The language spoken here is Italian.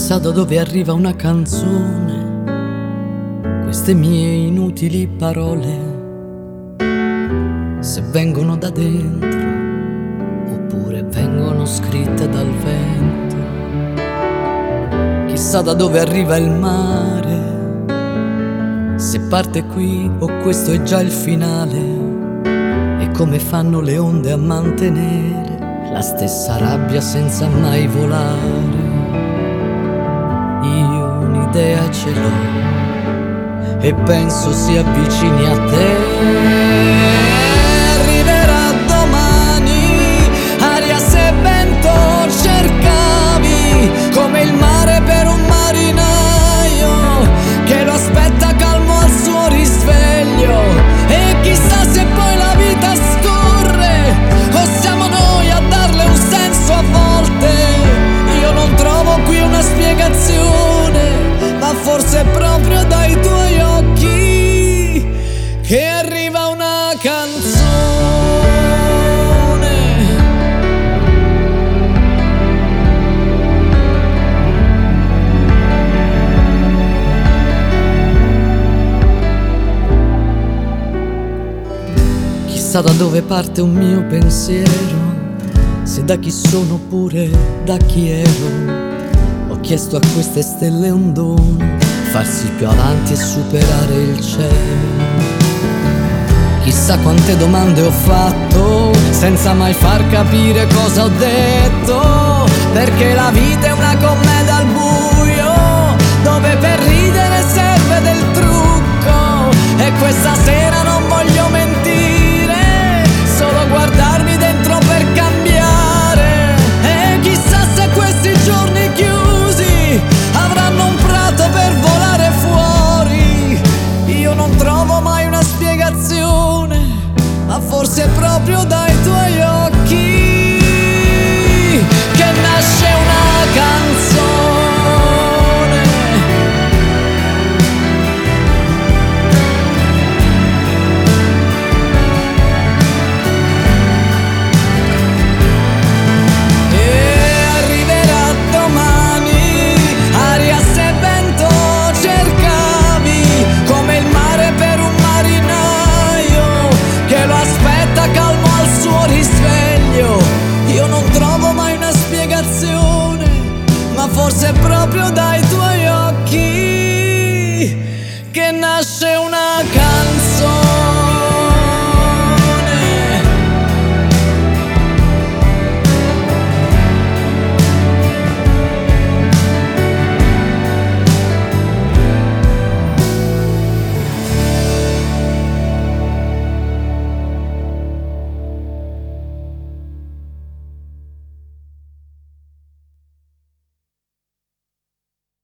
Chissà da dove arriva una canzone, queste mie inutili parole, se vengono da dentro oppure vengono scritte dal vento. Chissà da dove arriva il mare, se parte qui o questo è già il finale, e come fanno le onde a mantenere la stessa rabbia senza mai volare. Io un'idea ce l'ho e penso si avvicini a te. Arriverà domani, aria se vento cercavi, come il mare per un marinaio che lo aspetta calmo al suo risveglio. E chissà se poi la vita scorre o siamo noi a darle un senso a volte. Io non trovo qui una spiegazione, ma forse è proprio dai tuoi occhi che arriva una canzone. Chissà da dove parte un mio pensiero, se da chi sono oppure da chi ero. Ho chiesto a queste stelle un dono, farsi più avanti e superare il cielo. Chissà quante domande ho fatto senza mai far capire cosa ho detto, perché la vita è una commedia al buio dove per ridere serve del trucco. E questa sera non voglio mentire, solo guardarmi dentro per cambiare. E chissà se questi giorni chiusi avranno un prato per volare fuori. Io non trovo mai una spiegazione, ma forse è proprio dai tuoi occhi che nasce una canzone. Forse è proprio dai tuoi occhi che nasce una canzone.